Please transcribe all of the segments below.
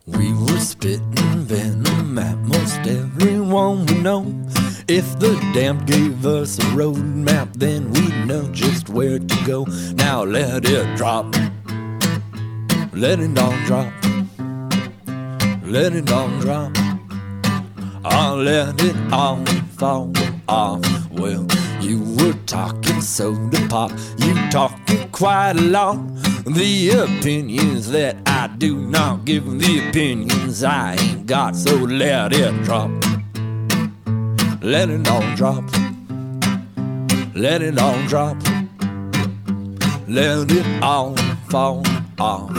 We were spitting venom at most everyone we know. If the damned gave us a road map, then we'd know just where to go. Now let it drop, let it all drop, let it all drop. I'll let it all fall off. Well, you were talking soda pop, you talking quite a lot. The opinions that I do not give, the opinions I ain't got. So let it drop, let it all drop, let it all drop, let it all fall off.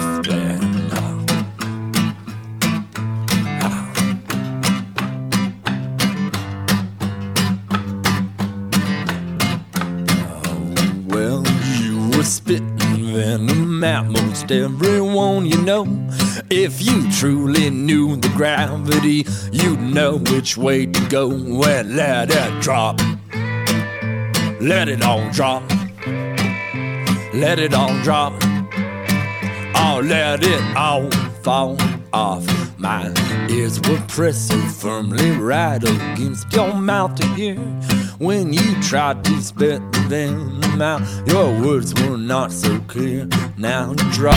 Well, you were spitting venom at most everyone you know. If you truly knew the gravity, you'd know which way to go. Well, let it drop, let it all drop, let it all drop. Oh, let it all fall off. My ears were pressed so firmly right against your mouth to hear. When you tried to spit the venom out, your words were not so clear. Now drop.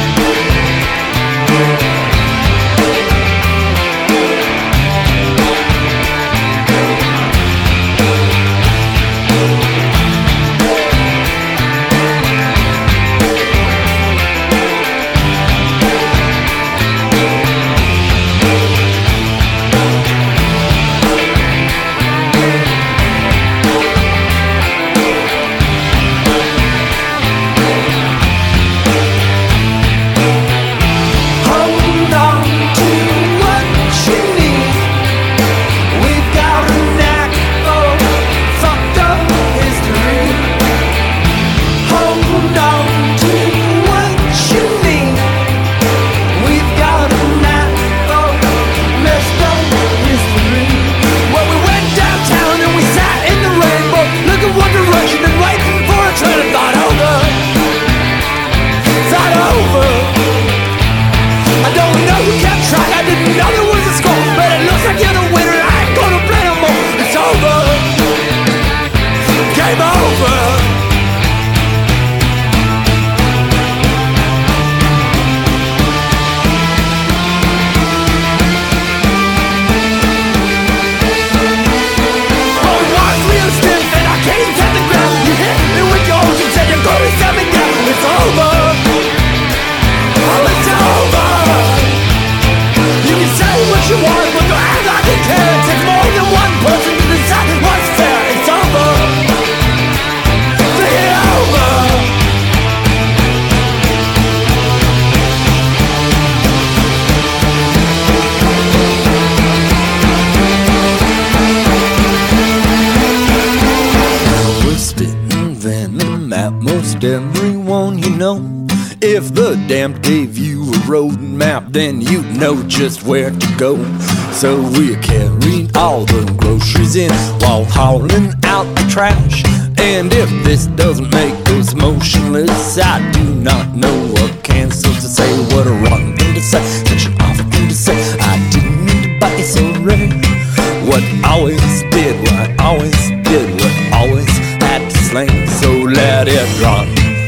Most everyone you know. If the damned gave you a road map, then you'd know just where to go. So we carried all the groceries in while hauling out the trash. And if this doesn't make us motionless, I do not know what cancel to say, what a wrong thing to say, such an awful thing to say. I didn't mean to bite you so red. What always did, what always did, what always had to slang. So let it drop,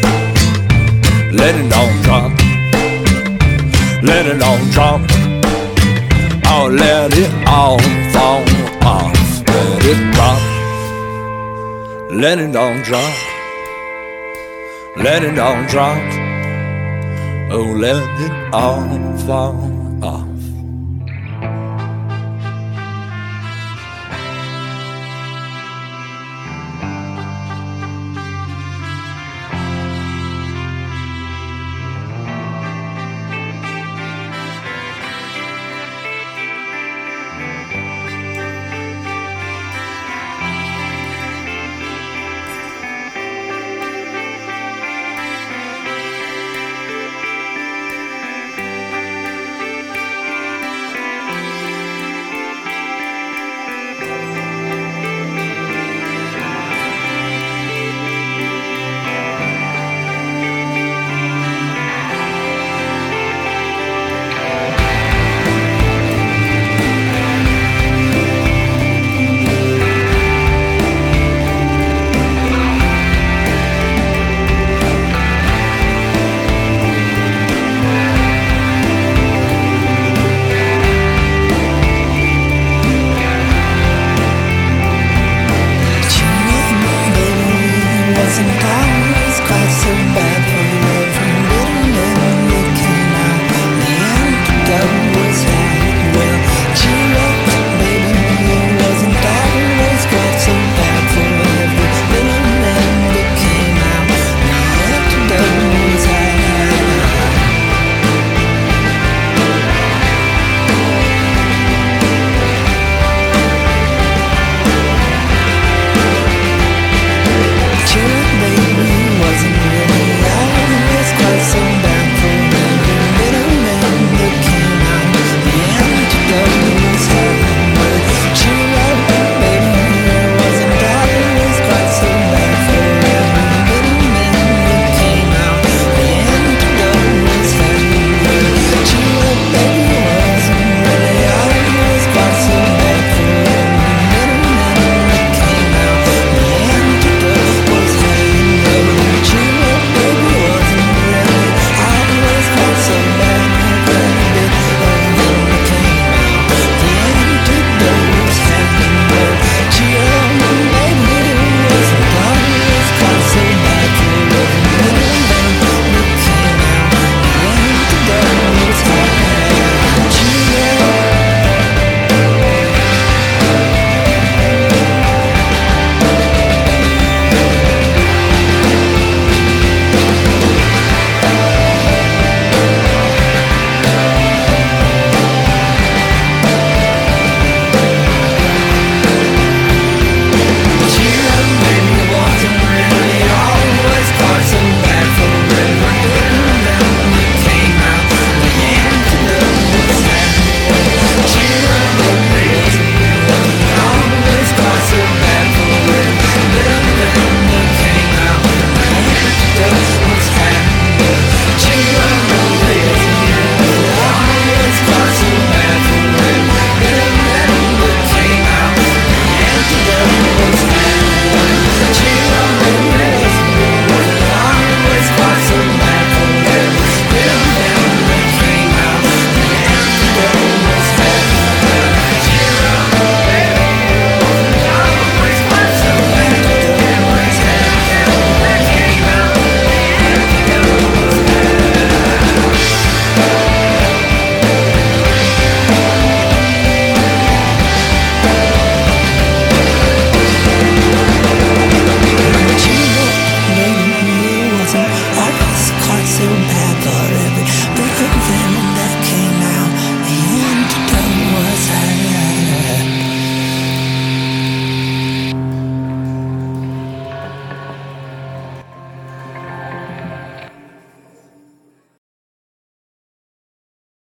let it all drop, let it all drop. Oh, let it all fall off. Let it drop, let it all drop, let it all drop. Oh, let it all fall